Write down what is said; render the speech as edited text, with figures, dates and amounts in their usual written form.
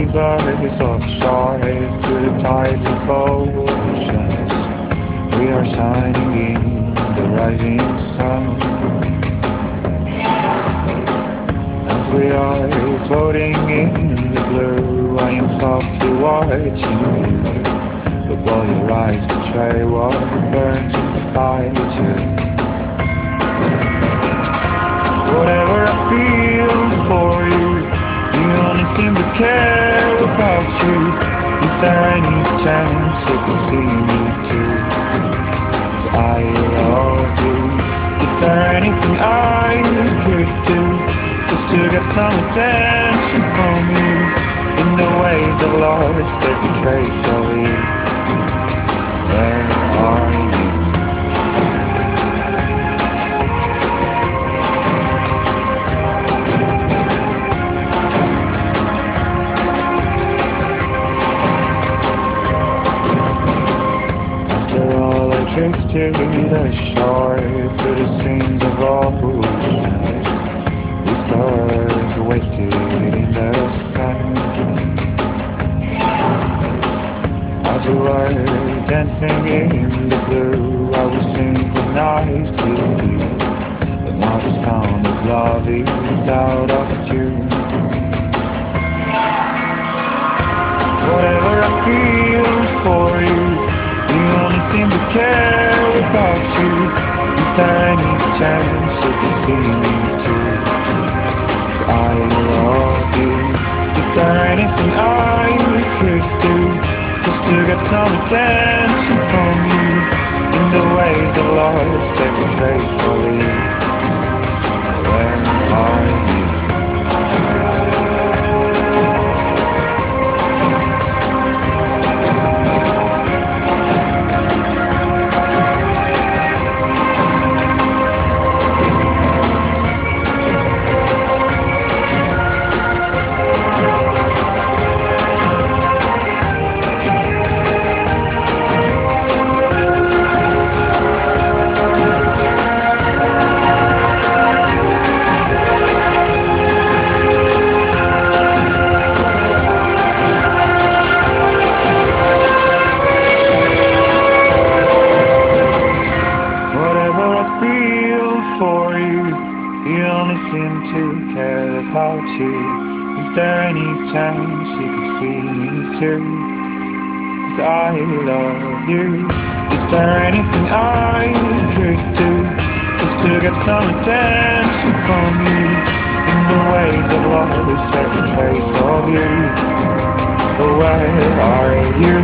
rise offshore to the tides of oceans. We are shining in the rising sun. As we are floating in the blue, I am softly watching you. But while your eyes betray what burns inside you, whatever I feel for you, you only seem to care about you. Is there any chance you can see me too? 'Cause I love you. Is there anything I could do just to get some attention from you? In the waves of lost every trace of you. Where are you? After all, I drifted ashore to the scenes of ocean. We stars wasted in the sand. As we were dancing in the blue, I was synchronized with you. But now the sound of love is out of tune. Whatever I feel for you, you only seem to care about you. Is there any chance you can see me too? 'Cause I love you. Is there anything I could do just to get some attention from you? In the waves of lost every trace of you. Where are you? Whatever I feel for you, you only seem to care about you. Is there any chance you could see me too? 'Cause I love you. Is there anything I could do just to get some attention from you? In the waves of love, every trace of you. But where are you?